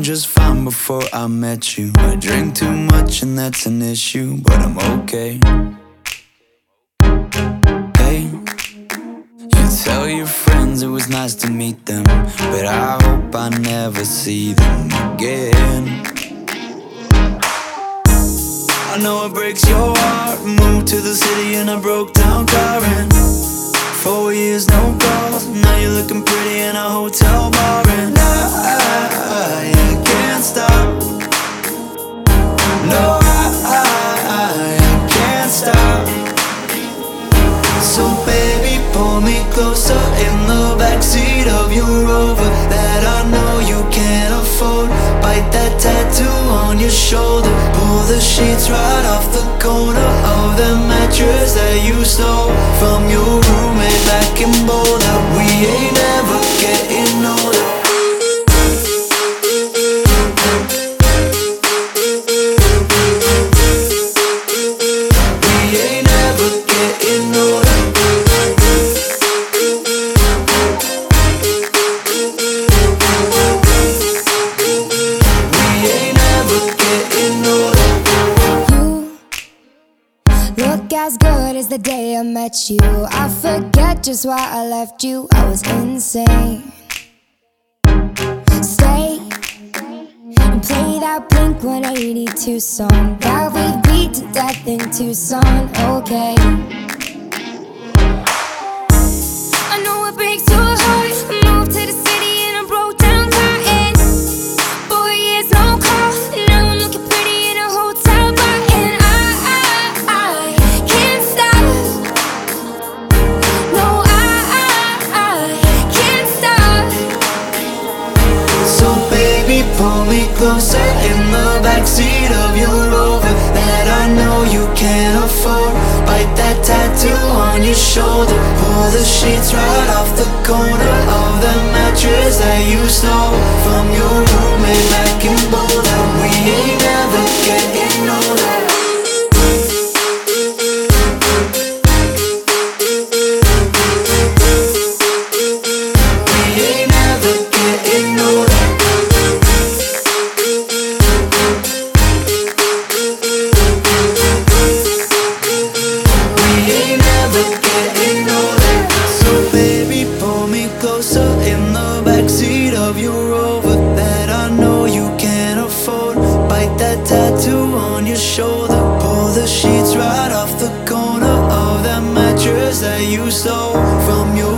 doing just fine before I met you. I drink too much and that's an issue, but I'm okay. Hey, you tell your friends it was nice to meet them, but I hope I never see them again. I know it breaks your heart. Moved to the city in a broke down car, and 4 years no calls. Now you're looking pretty in a hotel bar, and I can't stop. No, I can't stop. So baby, pull me closer in the backseat of your Rover that I know you can't afford. Bite that tattoo on your shoulder. Pull the sheets right off the corner of the mattress that you stole from your roommate back in Boulder. We ain't ever getting older. We ain't ever getting older. We ain't ever getting older. You look as good as the day I met you. I forget just why I left you. I was insane. Stay and play that Blink-182 song that we beat to death in Tucson. Okay, I know it breaks your heart. Moved to the city in a broke down car, and 4 years no call. Now I'm looking pretty in a hotel bar, and I can't stop. No, I can't stop. So baby, pull me closer in the backseat of your Rover that I know you can't afford. Bite that tattoo on your shoulder. Pull the sheets right off the corner of the mattress that you stole from your roommate back in Boulder. We ain't never getting older. We ain't never getting older. We ain't never getting older. So baby, pull me closer in the backseat of your Rover that I know you can't afford. Bite that tattoo on your shoulder. Pull the sheets right off the corner of that mattress that you stole from your